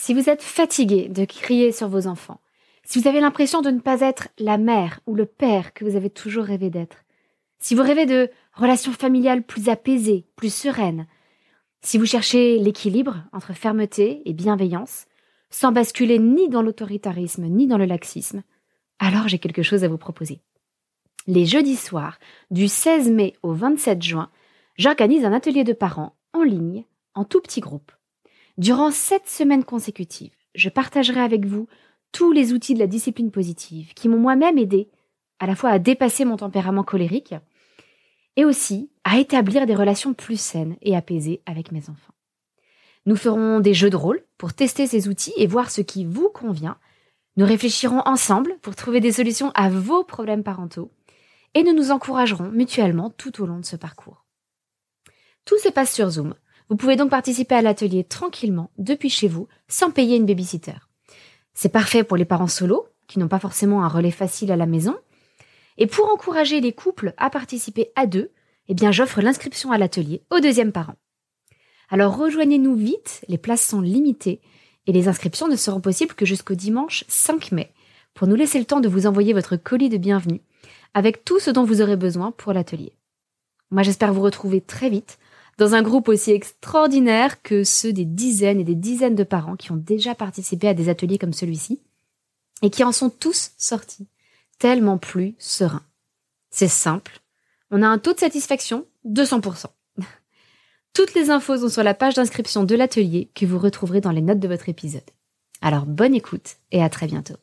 Si vous êtes fatigué de crier sur vos enfants, si vous avez l'impression de ne pas être la mère ou le père que vous avez toujours rêvé d'être, si vous rêvez de relations familiales plus apaisées, plus sereines, si vous cherchez l'équilibre entre fermeté et bienveillance, sans basculer ni dans l'autoritarisme ni dans le laxisme, alors j'ai quelque chose à vous proposer. Les jeudis soirs, du 16 mai au 27 juin, j'organise un atelier de parents en ligne, en tout petit groupe. Durant 7 semaines consécutives, je partagerai avec vous tous les outils de la discipline positive qui m'ont moi-même aidé à la fois à dépasser mon tempérament colérique et aussi à établir des relations plus saines et apaisées avec mes enfants. Nous ferons des jeux de rôle pour tester ces outils et voir ce qui vous convient. Nous réfléchirons ensemble pour trouver des solutions à vos problèmes parentaux et nous nous encouragerons mutuellement tout au long de ce parcours. Tout se passe sur Zoom. Vous pouvez donc participer à l'atelier tranquillement depuis chez vous sans payer une babysitter. C'est parfait pour les parents solos qui n'ont pas forcément un relais facile à la maison. Et pour encourager les couples à participer à deux, j'offre l'inscription à l'atelier au deuxième parent. Alors rejoignez-nous vite, les places sont limitées et les inscriptions ne seront possibles que jusqu'au dimanche 5 mai pour nous laisser le temps de vous envoyer votre colis de bienvenue avec tout ce dont vous aurez besoin pour l'atelier. Moi j'espère vous retrouver très vite dans un groupe aussi extraordinaire que ceux des dizaines et des dizaines de parents qui ont déjà participé à des ateliers comme celui-ci et qui en sont tous sortis tellement plus sereins. C'est simple, on a un taux de satisfaction de 100%. Toutes les infos sont sur la page d'inscription de l'atelier que vous retrouverez dans les notes de votre épisode. Alors bonne écoute et à très bientôt.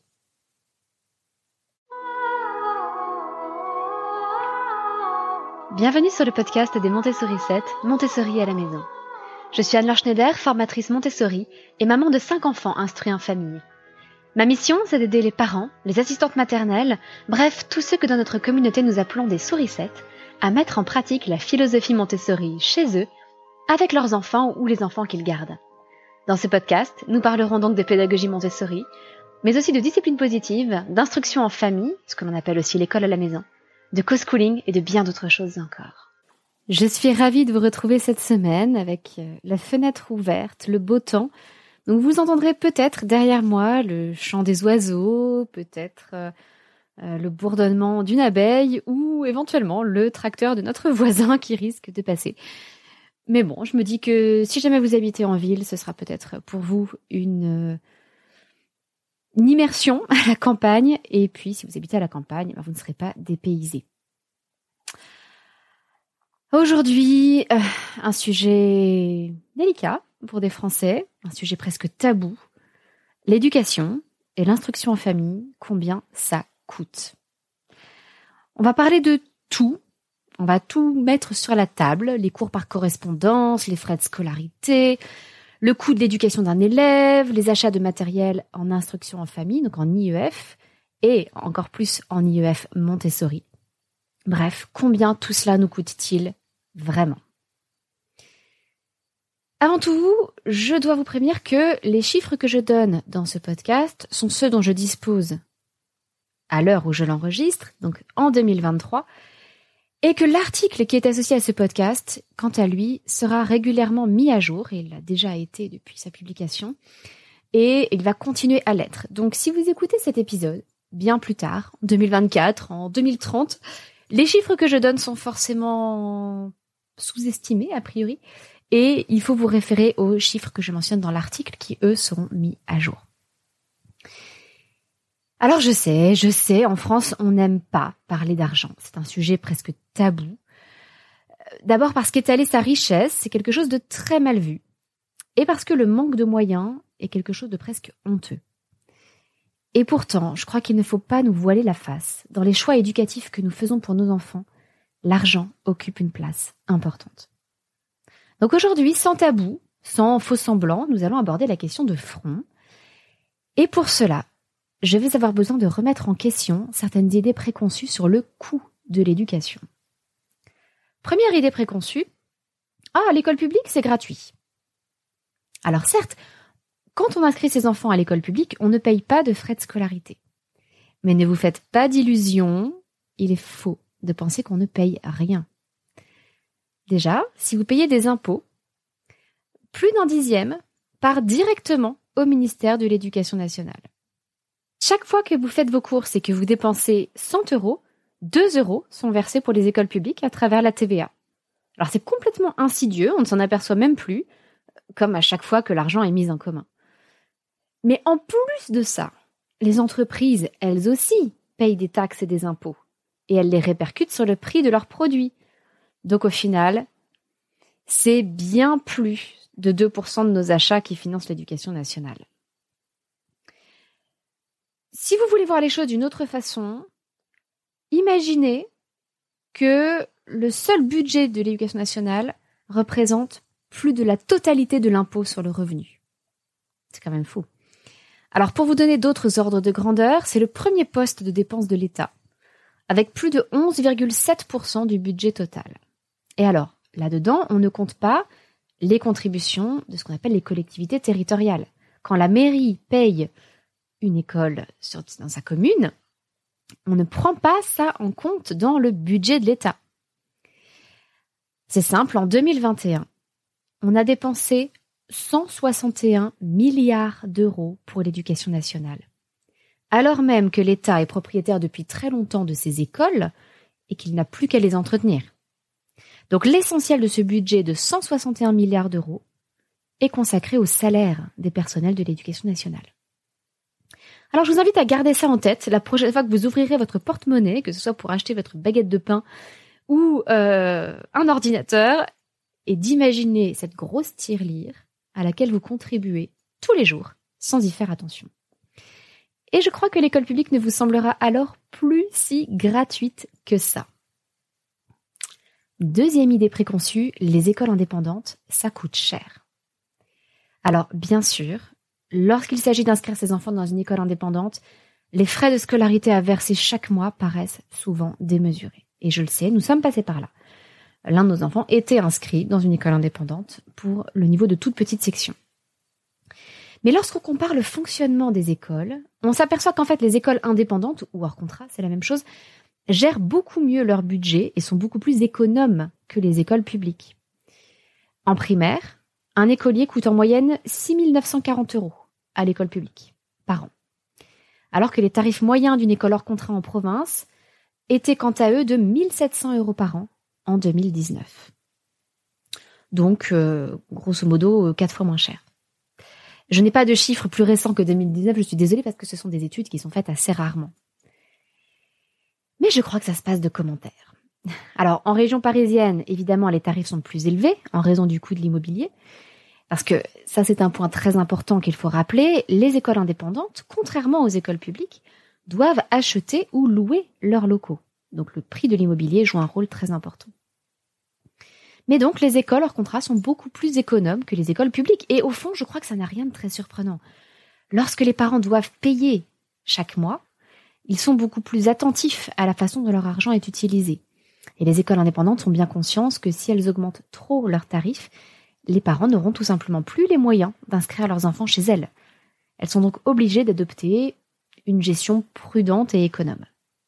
Bienvenue sur le podcast des Montessori 7, Montessori à la maison. Je suis Anne-Laure Schneider, formatrice Montessori et maman de 5 enfants instruits en famille. Ma mission, c'est d'aider les parents, les assistantes maternelles, bref, tous ceux que dans notre communauté nous appelons des souricettes, à mettre en pratique la philosophie Montessori chez eux, avec leurs enfants ou les enfants qu'ils gardent. Dans ce podcast, nous parlerons donc de pédagogie Montessori, mais aussi de discipline positive, d'instruction en famille, ce que l'on appelle aussi l'école à la maison, de co-schooling et de bien d'autres choses encore. Je suis ravie de vous retrouver cette semaine avec la fenêtre ouverte, le beau temps. Donc vous entendrez peut-être derrière moi le chant des oiseaux, peut-être le bourdonnement d'une abeille ou éventuellement le tracteur de notre voisin qui risque de passer. Mais bon, je me dis que si jamais vous habitez en ville, ce sera peut-être pour vous une immersion à la campagne. Et puis, si vous habitez à la campagne, vous ne serez pas dépaysés. Aujourd'hui, un sujet délicat pour des Français, un sujet presque tabou. L'éducation et l'instruction en famille, combien ça coûte. On va parler de tout. On va tout mettre sur la table, les cours par correspondance, les frais de scolarité, le coût de l'éducation d'un élève, les achats de matériel en instruction en famille, donc en IEF, et encore plus en IEF Montessori. Bref, combien tout cela nous coûte-t-il vraiment ? Avant tout, je dois vous prévenir que les chiffres que je donne dans ce podcast sont ceux dont je dispose à l'heure où je l'enregistre, donc en 2023, et que l'article qui est associé à ce podcast, quant à lui, sera régulièrement mis à jour, et il l'a déjà été depuis sa publication, et il va continuer à l'être. Donc si vous écoutez cet épisode bien plus tard, en 2024, en 2030, les chiffres que je donne sont forcément sous-estimés a priori, et il faut vous référer aux chiffres que je mentionne dans l'article qui, eux, seront mis à jour. Alors je sais, en France, on n'aime pas parler d'argent. C'est un sujet presque tabou. D'abord parce qu'étaler sa richesse, c'est quelque chose de très mal vu. Et parce que le manque de moyens est quelque chose de presque honteux. Et pourtant, je crois qu'il ne faut pas nous voiler la face. Dans les choix éducatifs que nous faisons pour nos enfants, l'argent occupe une place importante. Donc aujourd'hui, sans tabou, sans faux semblant, nous allons aborder la question de front. Et pour cela, je vais avoir besoin de remettre en question certaines idées préconçues sur le coût de l'éducation. Première idée préconçue, l'école publique, c'est gratuit. Alors certes, quand on inscrit ses enfants à l'école publique, on ne paye pas de frais de scolarité. Mais ne vous faites pas d'illusions, il est faux de penser qu'on ne paye rien. Déjà, si vous payez des impôts, plus d'un dixième part directement au ministère de l'Éducation nationale. Chaque fois que vous faites vos courses et que vous dépensez 100 euros, 2 euros sont versés pour les écoles publiques à travers la TVA. Alors c'est complètement insidieux, on ne s'en aperçoit même plus, comme à chaque fois que l'argent est mis en commun. Mais en plus de ça, les entreprises, elles aussi, payent des taxes et des impôts. Et elles les répercutent sur le prix de leurs produits. Donc au final, c'est bien plus de 2% de nos achats qui financent l'éducation nationale. Si vous voulez voir les choses d'une autre façon, imaginez que le seul budget de l'éducation nationale représente plus de la totalité de l'impôt sur le revenu. C'est quand même fou. Alors pour vous donner d'autres ordres de grandeur, c'est le premier poste de dépense de l'État, avec plus de 11,7% du budget total. Et alors, là-dedans, on ne compte pas les contributions de ce qu'on appelle les collectivités territoriales. Quand la mairie paye une école dans sa commune, on ne prend pas ça en compte dans le budget de l'État. C'est simple, en 2021, on a dépensé 161 milliards d'euros pour l'éducation nationale. Alors même que l'État est propriétaire depuis très longtemps de ces écoles et qu'il n'a plus qu'à les entretenir. Donc l'essentiel de ce budget de 161 milliards d'euros est consacré au salaire des personnels de l'éducation nationale. Alors je vous invite à garder ça en tête la prochaine fois que vous ouvrirez votre porte-monnaie, que ce soit pour acheter votre baguette de pain ou un ordinateur, et d'imaginer cette grosse tirelire à laquelle vous contribuez tous les jours sans y faire attention. Et je crois que l'école publique ne vous semblera alors plus si gratuite que ça. Deuxième idée préconçue, les écoles indépendantes, ça coûte cher. Alors, bien sûr, lorsqu'il s'agit d'inscrire ses enfants dans une école indépendante, les frais de scolarité à verser chaque mois paraissent souvent démesurés. Et je le sais, nous sommes passés par là. L'un de nos enfants était inscrit dans une école indépendante pour le niveau de toute petite section. Mais lorsqu'on compare le fonctionnement des écoles, on s'aperçoit qu'en fait les écoles indépendantes, ou hors contrat, c'est la même chose, gèrent beaucoup mieux leur budget et sont beaucoup plus économes que les écoles publiques. En primaire, un écolier coûte en moyenne 6 940 € à l'école publique par an, alors que les tarifs moyens d'une école hors contrat en province étaient quant à eux de 1 700 € par an en 2019. Donc, grosso modo, 4 fois moins cher. Je n'ai pas de chiffres plus récents que 2019, je suis désolée parce que ce sont des études qui sont faites assez rarement. Mais je crois que ça se passe de commentaires. Alors, en région parisienne, évidemment, les tarifs sont plus élevés en raison du coût de l'immobilier. Parce que ça, c'est un point très important qu'il faut rappeler. Les écoles indépendantes, contrairement aux écoles publiques, doivent acheter ou louer leurs locaux. Donc, le prix de l'immobilier joue un rôle très important. Mais donc, les écoles hors contrat sont beaucoup plus économes que les écoles publiques. Et au fond, je crois que ça n'a rien de très surprenant. Lorsque les parents doivent payer chaque mois, ils sont beaucoup plus attentifs à la façon dont leur argent est utilisé. Et les écoles indépendantes ont bien conscience que si elles augmentent trop leurs tarifs, les parents n'auront tout simplement plus les moyens d'inscrire leurs enfants chez elles. Elles sont donc obligées d'adopter une gestion prudente et économe.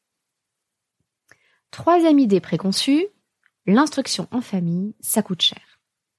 Troisième idée préconçue, l'instruction en famille, ça coûte cher.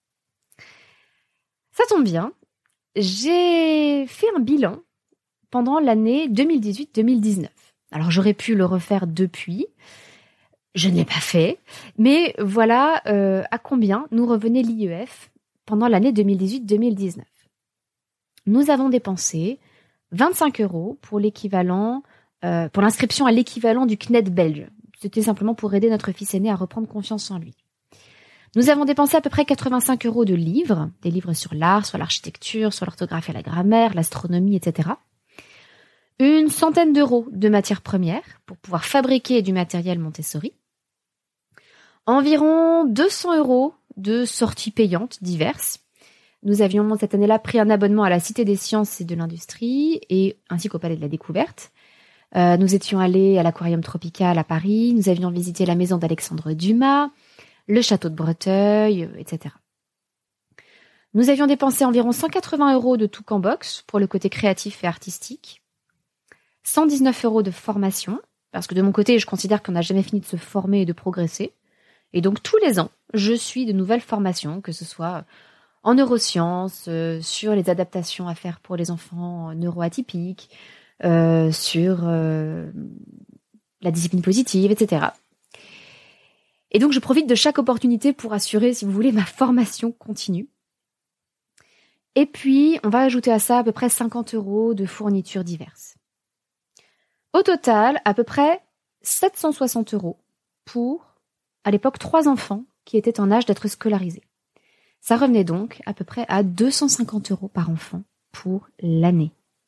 Ça tombe bien, j'ai fait un bilan pendant l'année 2018-2019. Alors j'aurais pu le refaire depuis, je ne l'ai pas fait, mais voilà à combien nous revenait l'IEF pendant l'année 2018-2019. Nous avons dépensé 25 € pour l'équivalent, pour l'inscription à l'équivalent du CNED belge. C'était simplement pour aider notre fils aîné à reprendre confiance en lui. Nous avons dépensé à peu près 85 € de livres, des livres sur l'art, sur l'architecture, sur l'orthographe et la grammaire, l'astronomie, etc. Une centaine d'euros de matières premières pour pouvoir fabriquer du matériel Montessori. Environ 200 € de sorties payantes diverses. Nous avions cette année-là pris un abonnement à la Cité des Sciences et de l'Industrie ainsi qu'au Palais de la Découverte. Nous étions allés à l'Aquarium Tropical à Paris. Nous avions visité la maison d'Alexandre Dumas, le château de Breteuil, etc. Nous avions dépensé environ 180 € de tout en box pour le côté créatif et artistique. 119 € de formation, parce que de mon côté, je considère qu'on n'a jamais fini de se former et de progresser. Et donc, tous les ans, je suis de nouvelles formations, que ce soit en neurosciences, sur les adaptations à faire pour les enfants neuroatypiques, sur la discipline positive, etc. Et donc, je profite de chaque opportunité pour assurer, si vous voulez, ma formation continue. Et puis, on va ajouter à ça à peu près 50 € de fournitures diverses. Au total, à peu près 760 € pour, à l'époque, 3 enfants qui étaient en âge d'être scolarisés. Ça revenait donc à peu près à 250 € par enfant pour l'année.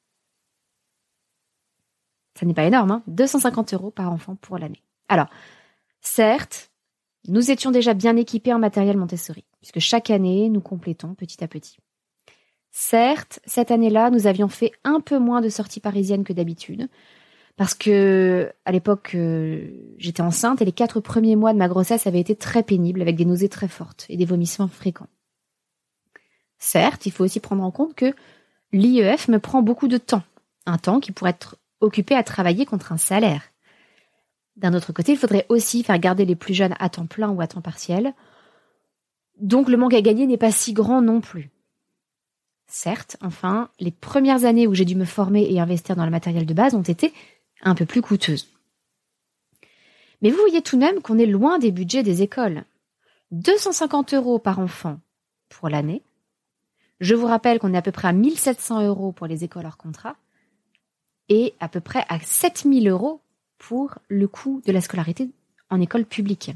Ça n'est pas énorme, hein, 250 € par enfant pour l'année. Alors, certes, nous étions déjà bien équipés en matériel Montessori, puisque chaque année, nous complétons petit à petit. Certes, cette année-là, nous avions fait un peu moins de sorties parisiennes que d'habitude, parce que à l'époque, j'étais enceinte et les 4 premiers mois de ma grossesse avaient été très pénibles, avec des nausées très fortes et des vomissements fréquents. Certes, il faut aussi prendre en compte que l'IEF me prend beaucoup de temps, un temps qui pourrait être occupé à travailler contre un salaire. D'un autre côté, il faudrait aussi faire garder les plus jeunes à temps plein ou à temps partiel, donc le manque à gagner n'est pas si grand non plus. Certes, enfin, les premières années où j'ai dû me former et investir dans le matériel de base ont été un peu plus coûteuses. Mais vous voyez tout de même qu'on est loin des budgets des écoles. 250 € par enfant pour l'année. Je vous rappelle qu'on est à peu près à 1 700 € pour les écoles hors contrat et à peu près à 7 000 € pour le coût de la scolarité en école publique.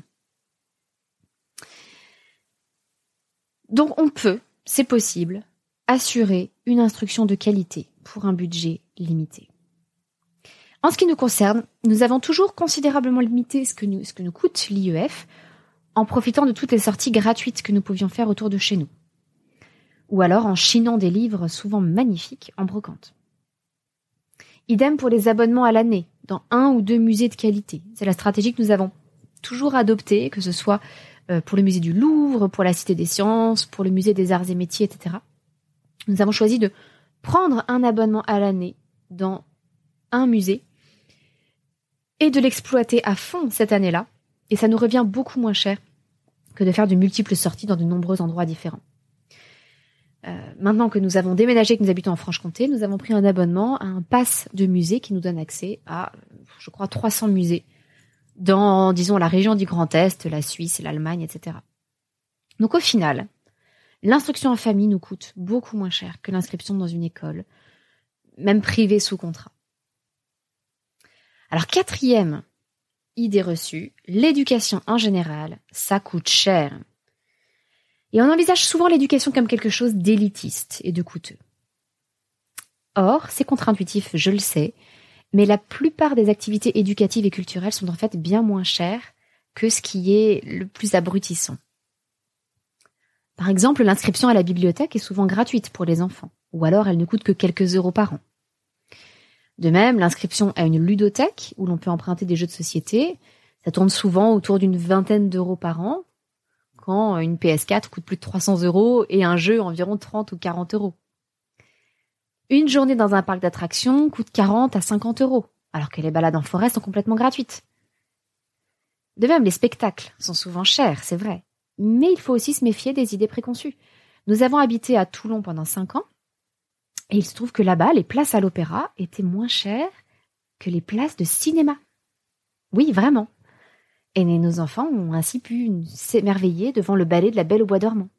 Donc on peut, c'est possible, assurer une instruction de qualité pour un budget limité. En ce qui nous concerne, nous avons toujours considérablement limité ce que nous coûte l'IEF en profitant de toutes les sorties gratuites que nous pouvions faire autour de chez nous. Ou alors en chinant des livres souvent magnifiques en brocante. Idem pour les abonnements à l'année, dans 1 ou 2 musées de qualité. C'est la stratégie que nous avons toujours adoptée, que ce soit pour le musée du Louvre, pour la Cité des Sciences, pour le musée des Arts et Métiers, etc. Nous avons choisi de prendre un abonnement à l'année dans un musée et de l'exploiter à fond cette année-là. Et ça nous revient beaucoup moins cher que de faire de multiples sorties dans de nombreux endroits différents. Maintenant que nous avons déménagé, que nous habitons en Franche-Comté, nous avons pris un abonnement à un pass de musée qui nous donne accès à, je crois, 300 musées dans, disons, la région du Grand Est, la Suisse, l'Allemagne, etc. Donc au final, l'instruction en famille nous coûte beaucoup moins cher que l'inscription dans une école, même privée sous contrat. Alors 4e idée reçue, l'éducation en général, ça coûte cher. Et on envisage souvent l'éducation comme quelque chose d'élitiste et de coûteux. Or, c'est contre-intuitif, je le sais, mais la plupart des activités éducatives et culturelles sont en fait bien moins chères que ce qui est le plus abrutissant. Par exemple, l'inscription à la bibliothèque est souvent gratuite pour les enfants, ou alors elle ne coûte que quelques euros par an. De même, l'inscription à une ludothèque, où l'on peut emprunter des jeux de société, ça tourne souvent autour d'une vingtaine d'euros par an, quand une PS4 coûte plus de 300 € et un jeu environ 30 ou 40 €. Une journée dans un parc d'attractions coûte 40 à 50 €, alors que les balades en forêt sont complètement gratuites. De même, les spectacles sont souvent chers, c'est vrai, mais il faut aussi se méfier des idées préconçues. Nous avons habité à Toulon pendant 5 ans, et il se trouve que là-bas, les places à l'opéra étaient moins chères que les places de cinéma. Oui, vraiment. Et nos enfants ont ainsi pu s'émerveiller devant le ballet de la Belle au bois dormant.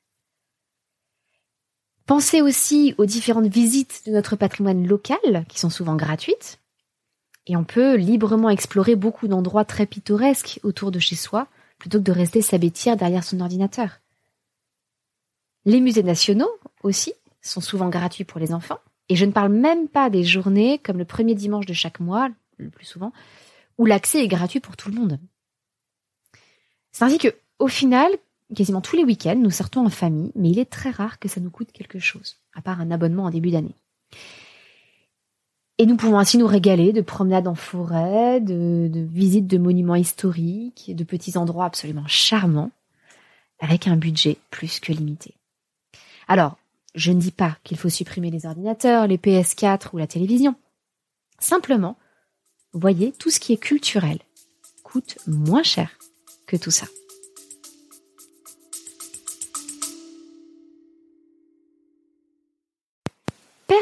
Pensez aussi aux différentes visites de notre patrimoine local, qui sont souvent gratuites. Et on peut librement explorer beaucoup d'endroits très pittoresques autour de chez soi, plutôt que de rester s'abêtir derrière son ordinateur. Les musées nationaux, aussi, sont souvent gratuits pour les enfants. Et je ne parle même pas des journées, comme le premier dimanche de chaque mois, le plus souvent, où l'accès est gratuit pour tout le monde. C'est ainsi que, au final, quasiment tous les week-ends, nous sortons en famille, mais il est très rare que ça nous coûte quelque chose, à part un abonnement en début d'année. Et nous pouvons ainsi nous régaler de promenades en forêt, de visites de monuments historiques, de petits endroits absolument charmants, avec un budget plus que limité. Alors, je ne dis pas qu'il faut supprimer les ordinateurs, les PS4 ou la télévision. Simplement, voyez, tout ce qui est culturel coûte moins cher que tout ça.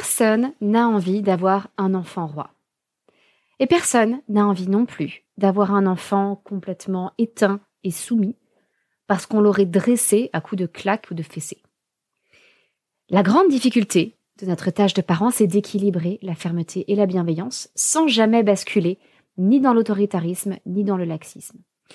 personne n'a envie d'avoir un enfant roi. Et personne n'a envie non plus d'avoir un enfant complètement éteint et soumis parce qu'on l'aurait dressé à coups de claques ou de fessées. La grande difficulté de notre tâche de parent, c'est d'équilibrer la fermeté et la bienveillance sans jamais basculer ni dans l'autoritarisme ni dans le laxisme.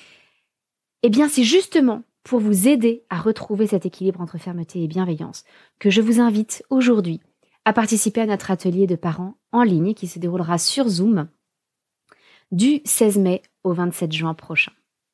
Eh bien, c'est justement pour vous aider à retrouver cet équilibre entre fermeté et bienveillance que je vous invite aujourd'hui à participer à notre atelier de parents en ligne qui se déroulera sur Zoom du 16 mai au 27 juin prochain.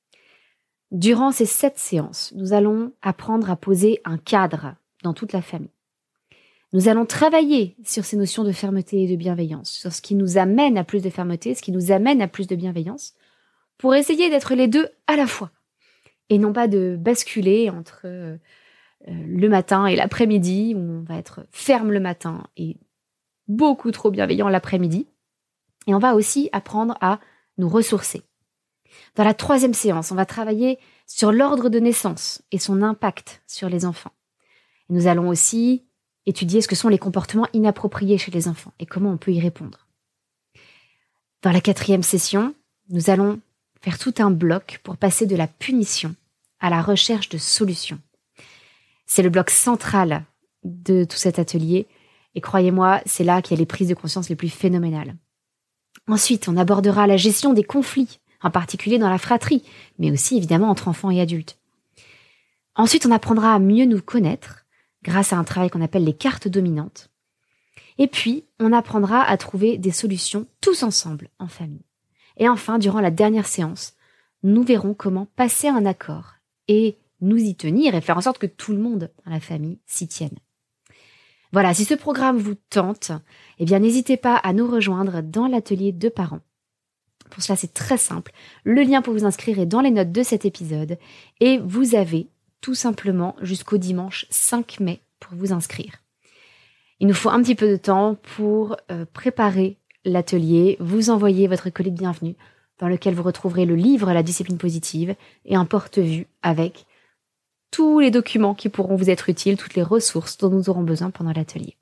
Durant ces 7 séances, nous allons apprendre à poser un cadre dans toute la famille. Nous allons travailler sur ces notions de fermeté et de bienveillance, sur ce qui nous amène à plus de fermeté, ce qui nous amène à plus de bienveillance, pour essayer d'être les deux à la fois. Et non pas de basculer entre le matin et l'après-midi, où on va être ferme le matin et beaucoup trop bienveillant l'après-midi. Et on va aussi apprendre à nous ressourcer. Dans la 3e séance, on va travailler sur l'ordre de naissance et son impact sur les enfants. Et nous allons aussi étudier ce que sont les comportements inappropriés chez les enfants et comment on peut y répondre. Dans la 4e session, nous allons faire tout un bloc pour passer de la punition à la recherche de solutions. C'est le bloc central de tout cet atelier et croyez-moi, c'est là qu'il y a les prises de conscience les plus phénoménales. Ensuite, on abordera la gestion des conflits, en particulier dans la fratrie, mais aussi évidemment entre enfants et adultes. Ensuite, on apprendra à mieux nous connaître grâce à un travail qu'on appelle les cartes dominantes. Et puis, on apprendra à trouver des solutions tous ensemble, en famille. Et enfin, durant la dernière séance, nous verrons comment passer un accord et nous y tenir et faire en sorte que tout le monde dans la famille s'y tienne. Voilà, si ce programme vous tente, eh bien n'hésitez pas à nous rejoindre dans l'atelier de parents. Pour cela, c'est très simple. Le lien pour vous inscrire est dans les notes de cet épisode et vous avez tout simplement jusqu'au dimanche 5 mai pour vous inscrire. Il nous faut un petit peu de temps pour préparer l'atelier, vous envoyer votre colis de bienvenue dans lequel vous retrouverez le livre La discipline positive et un porte-vue avec tous les documents qui pourront vous être utiles, toutes les ressources dont nous aurons besoin pendant l'atelier.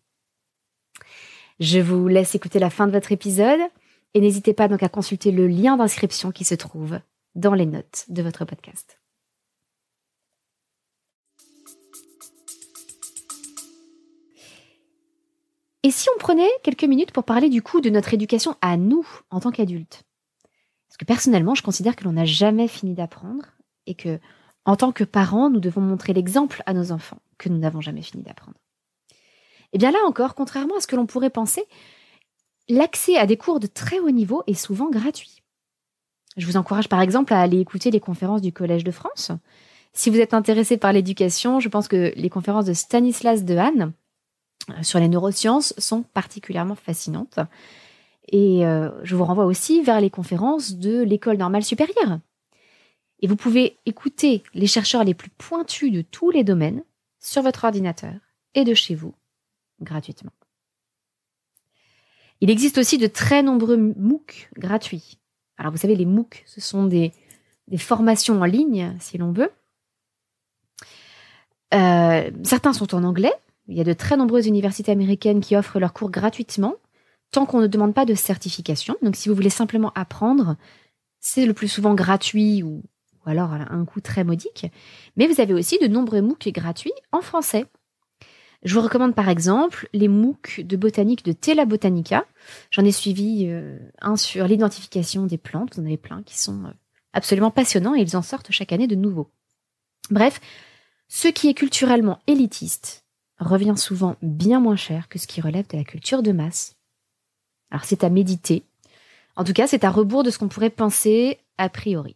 Je vous laisse écouter la fin de votre épisode et n'hésitez pas donc à consulter le lien d'inscription qui se trouve dans les notes de votre podcast. Et si on prenait quelques minutes pour parler du coup de notre éducation à nous en tant qu'adultes? Parce que personnellement, je considère que l'on n'a jamais fini d'apprendre et que, en tant que parents, nous devons montrer l'exemple à nos enfants que nous n'avons jamais fini d'apprendre. Et bien là encore, contrairement à ce que l'on pourrait penser, l'accès à des cours de très haut niveau est souvent gratuit. Je vous encourage par exemple à aller écouter les conférences du Collège de France. Si vous êtes intéressé par l'éducation, je pense que les conférences de Stanislas Dehaene sur les neurosciences sont particulièrement fascinantes. Et je vous renvoie aussi vers les conférences de l'École normale supérieure. Et vous pouvez écouter les chercheurs les plus pointus de tous les domaines sur votre ordinateur et de chez vous, gratuitement. Il existe aussi de très nombreux MOOC gratuits. Alors vous savez, les MOOC, ce sont des formations en ligne, si l'on veut. Certains sont en anglais. Il y a de très nombreuses universités américaines qui offrent leurs cours gratuitement, tant qu'on ne demande pas de certification. Donc si vous voulez simplement apprendre, c'est le plus souvent gratuit ou alors à un coût très modique. Mais vous avez aussi de nombreux MOOC gratuits en français. Je vous recommande par exemple les MOOC de botanique de Tela Botanica. J'en ai suivi un sur l'identification des plantes. Vous en avez plein qui sont absolument passionnants et ils en sortent chaque année de nouveaux. Bref, ce qui est culturellement élitiste revient souvent bien moins cher que ce qui relève de la culture de masse. Alors c'est à méditer. En tout cas, c'est à rebours de ce qu'on pourrait penser a priori.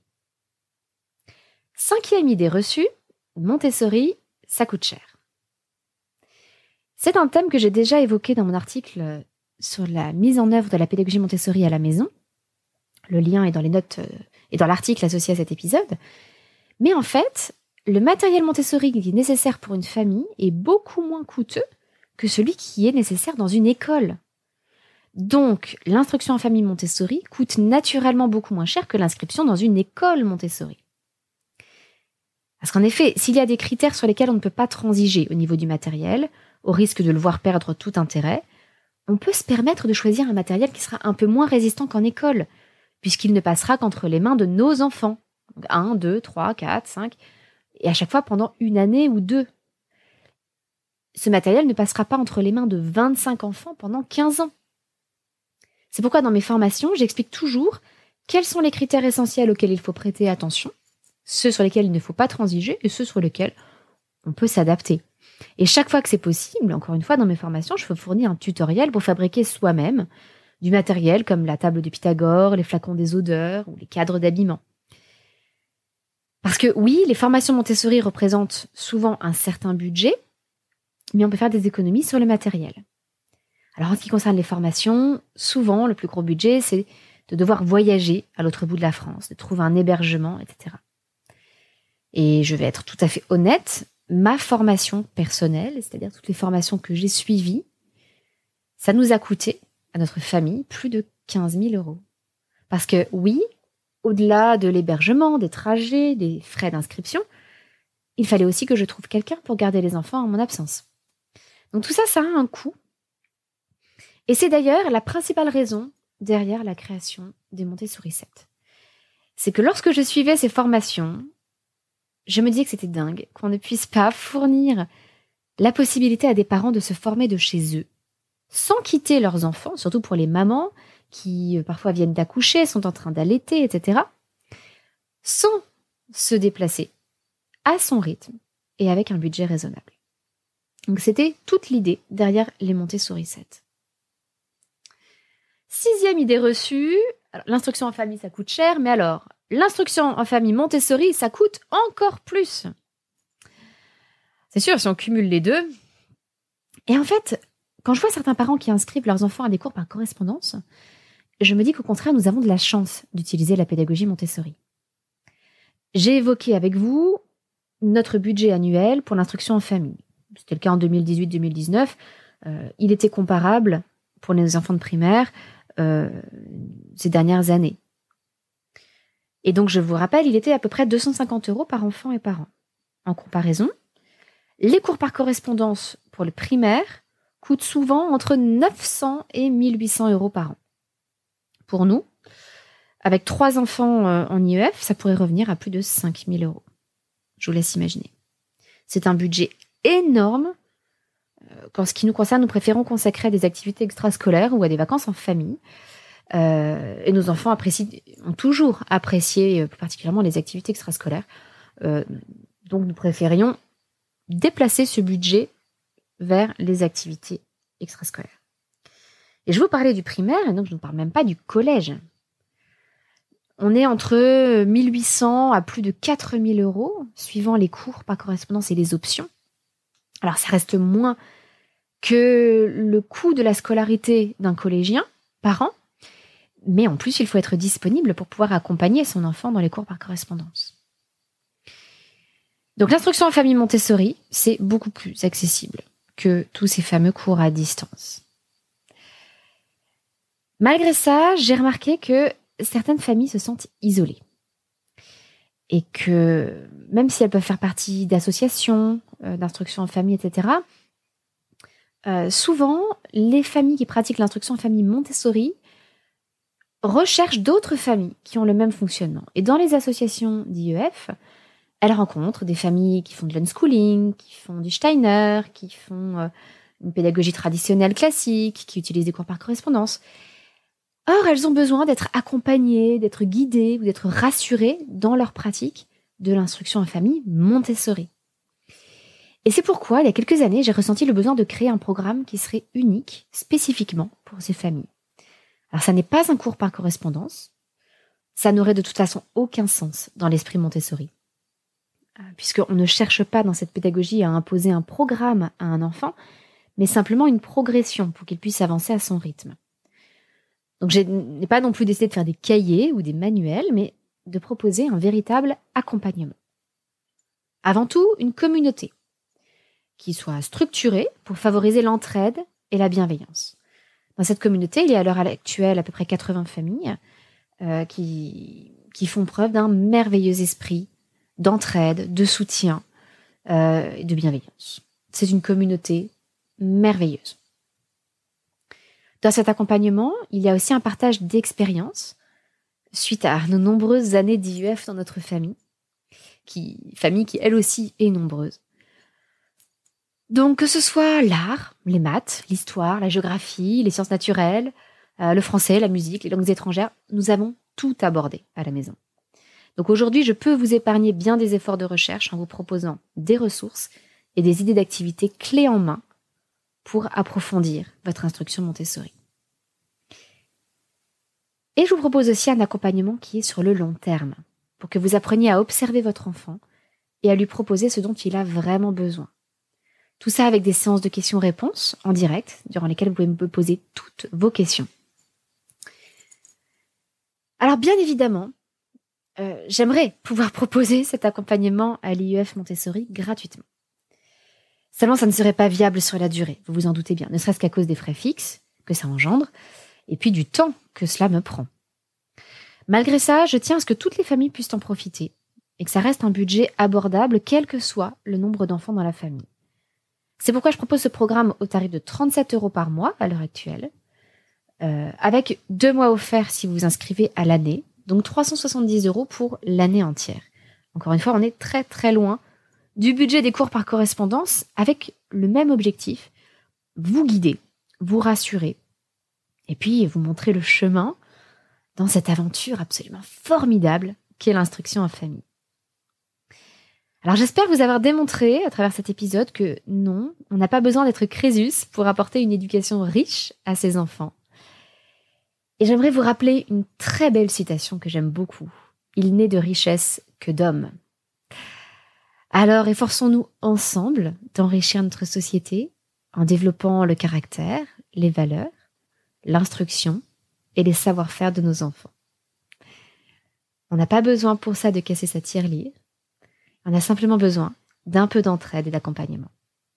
5e idée reçue, Montessori, ça coûte cher. C'est un thème que j'ai déjà évoqué dans mon article sur la mise en œuvre de la pédagogie Montessori à la maison. Le lien est dans les notes et dans l'article associé à cet épisode. Mais en fait, le matériel Montessori qui est nécessaire pour une famille est beaucoup moins coûteux que celui qui est nécessaire dans une école. Donc, l'instruction en famille Montessori coûte naturellement beaucoup moins cher que l'inscription dans une école Montessori. Parce qu'en effet, s'il y a des critères sur lesquels on ne peut pas transiger au niveau du matériel, au risque de le voir perdre tout intérêt, on peut se permettre de choisir un matériel qui sera un peu moins résistant qu'en école, puisqu'il ne passera qu'entre les mains de nos enfants. 1, 2, 3, 4, 5, et à chaque fois pendant 1 année ou 2. Ce matériel ne passera pas entre les mains de 25 enfants pendant 15 ans. C'est pourquoi dans mes formations, j'explique toujours quels sont les critères essentiels auxquels il faut prêter attention, ceux sur lesquels il ne faut pas transiger et ceux sur lesquels on peut s'adapter. Et chaque fois que c'est possible, encore une fois, dans mes formations, je fournis un tutoriel pour fabriquer soi-même du matériel comme la table de Pythagore, les flacons des odeurs ou les cadres d'habillement. Parce que oui, les formations Montessori représentent souvent un certain budget, mais on peut faire des économies sur le matériel. Alors en ce qui concerne les formations, souvent le plus gros budget, c'est de devoir voyager à l'autre bout de la France, de trouver un hébergement, etc. Et je vais être tout à fait honnête, ma formation personnelle, c'est-à-dire toutes les formations que j'ai suivies, ça nous a coûté, à notre famille, plus de 15 000 €. Parce que oui, au-delà de l'hébergement, des trajets, des frais d'inscription, il fallait aussi que je trouve quelqu'un pour garder les enfants en mon absence. Donc tout ça, ça a un coût. Et c'est d'ailleurs la principale raison derrière la création des Montessori 7. C'est que lorsque je suivais ces formations, je me disais que c'était dingue qu'on ne puisse pas fournir la possibilité à des parents de se former de chez eux, sans quitter leurs enfants, surtout pour les mamans qui parfois viennent d'accoucher, sont en train d'allaiter, etc., sans se déplacer à son rythme et avec un budget raisonnable. Donc c'était toute l'idée derrière les Montessori 7. 6e idée reçue, alors, l'instruction en famille ça coûte cher, mais alors l'instruction en famille Montessori ça coûte encore plus. C'est sûr, si on cumule les deux. Et en fait, quand je vois certains parents qui inscrivent leurs enfants à des cours par correspondance, je me dis qu'au contraire, nous avons de la chance d'utiliser la pédagogie Montessori. J'ai évoqué avec vous notre budget annuel pour l'instruction en famille. C'était le cas en 2018-2019. Il était comparable pour les enfants de primaire ces dernières années. Et donc, je vous rappelle, il était à peu près 250 € par enfant et par an. En comparaison, les cours par correspondance pour le primaire coûtent souvent entre 900 et 1800 € par an. Pour nous, avec 3 enfants en IEF, ça pourrait revenir à plus de 5000 €. Je vous laisse imaginer. C'est un budget énorme. Qu'en ce qui nous concerne, nous préférons consacrer à des activités extrascolaires ou à des vacances en famille. Et nos enfants ont toujours apprécié plus particulièrement les activités extrascolaires. Donc nous préférions déplacer ce budget vers les activités extrascolaires. Et je vous parlais du primaire, et donc je ne parle même pas du collège. On est entre 1800 à plus de 4000 €, suivant les cours par correspondance et les options. Alors ça reste moins que le coût de la scolarité d'un collégien par an, mais en plus il faut être disponible pour pouvoir accompagner son enfant dans les cours par correspondance. Donc l'instruction en famille Montessori, c'est beaucoup plus accessible que tous ces fameux cours à distance. Malgré ça, j'ai remarqué que certaines familles se sentent isolées. Et que même si elles peuvent faire partie d'associations, d'instruction en famille, etc., souvent, les familles qui pratiquent l'instruction en famille Montessori recherchent d'autres familles qui ont le même fonctionnement. Et dans les associations d'IEF, elles rencontrent des familles qui font de l'unschooling, qui font du Steiner, qui font une pédagogie traditionnelle classique, qui utilisent des cours par correspondance. Or, elles ont besoin d'être accompagnées, d'être guidées ou d'être rassurées dans leur pratique de l'instruction en famille Montessori. Et c'est pourquoi, il y a quelques années, j'ai ressenti le besoin de créer un programme qui serait unique, spécifiquement pour ces familles. Alors, ça n'est pas un cours par correspondance. Ça n'aurait de toute façon aucun sens dans l'esprit Montessori. Puisqu'on ne cherche pas dans cette pédagogie à imposer un programme à un enfant, mais simplement une progression pour qu'il puisse avancer à son rythme. Donc, je n'ai pas non plus décidé de faire des cahiers ou des manuels, mais de proposer un véritable accompagnement. Avant tout, une communauté qui soit structurée pour favoriser l'entraide et la bienveillance. Dans cette communauté, il y a à l'heure actuelle à peu près 80 familles qui font preuve d'un merveilleux esprit d'entraide, de soutien et de bienveillance. C'est une communauté merveilleuse. Dans cet accompagnement, il y a aussi un partage d'expériences suite à nos nombreuses années d'IEF dans notre famille qui elle aussi est nombreuse. Donc que ce soit l'art, les maths, l'histoire, la géographie, les sciences naturelles, le français, la musique, les langues étrangères, nous avons tout abordé à la maison. Donc aujourd'hui, je peux vous épargner bien des efforts de recherche en vous proposant des ressources et des idées d'activités clés en main pour approfondir votre instruction Montessori. Et je vous propose aussi un accompagnement qui est sur le long terme, pour que vous appreniez à observer votre enfant et à lui proposer ce dont il a vraiment besoin. Tout ça avec des séances de questions-réponses en direct, durant lesquelles vous pouvez me poser toutes vos questions. Alors bien évidemment, j'aimerais pouvoir proposer cet accompagnement à l'IEF Montessori gratuitement. Seulement, ça ne serait pas viable sur la durée, vous vous en doutez bien, ne serait-ce qu'à cause des frais fixes que ça engendre, et puis du temps que cela me prend. Malgré ça, je tiens à ce que toutes les familles puissent en profiter, et que ça reste un budget abordable, quel que soit le nombre d'enfants dans la famille. C'est pourquoi je propose ce programme au tarif de 37 € par mois à l'heure actuelle, avec 2 mois offerts si vous vous inscrivez à l'année, donc 370 € pour l'année entière. Encore une fois, on est très très loin du budget des cours par correspondance, avec le même objectif, vous guider, vous rassurer, et puis vous montrer le chemin dans cette aventure absolument formidable qu'est l'instruction en famille. Alors j'espère vous avoir démontré à travers cet épisode que non, on n'a pas besoin d'être Crésus pour apporter une éducation riche à ses enfants. Et j'aimerais vous rappeler une très belle citation que j'aime beaucoup. Il n'est de richesse que d'hommes. Alors efforçons-nous ensemble d'enrichir notre société en développant le caractère, les valeurs, l'instruction et les savoir-faire de nos enfants. On n'a pas besoin pour ça de casser sa tirelire. On a simplement besoin d'un peu d'entraide et d'accompagnement.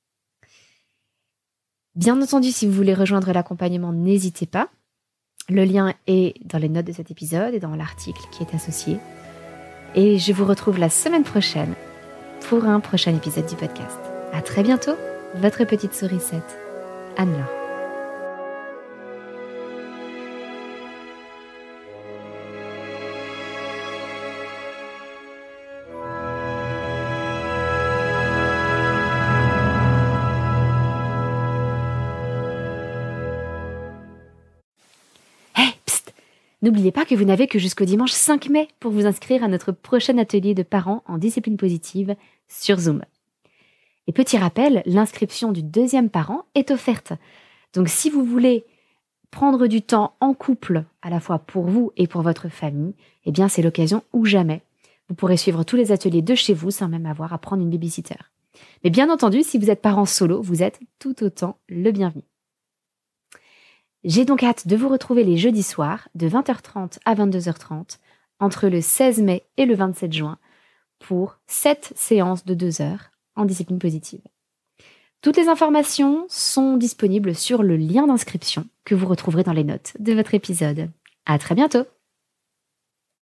Bien entendu, si vous voulez rejoindre l'accompagnement, n'hésitez pas. Le lien est dans les notes de cet épisode et dans l'article qui est associé. Et je vous retrouve la semaine prochaine pour un prochain épisode du podcast. À très bientôt, votre petite sourisette, Anne-Laure. N'oubliez pas que vous n'avez que jusqu'au dimanche 5 mai pour vous inscrire à notre prochain atelier de parents en discipline positive sur Zoom. Et petit rappel, l'inscription du 2e parent est offerte. Donc si vous voulez prendre du temps en couple, à la fois pour vous et pour votre famille, eh bien c'est l'occasion ou jamais. Vous pourrez suivre tous les ateliers de chez vous sans même avoir à prendre une babysitter. Mais bien entendu, si vous êtes parent solo, vous êtes tout autant le bienvenu. J'ai donc hâte de vous retrouver les jeudis soirs de 20h30 à 22h30 entre le 16 mai et le 27 juin pour 7 séances de 2 heures en discipline positive. Toutes les informations sont disponibles sur le lien d'inscription que vous retrouverez dans les notes de votre épisode. À très bientôt!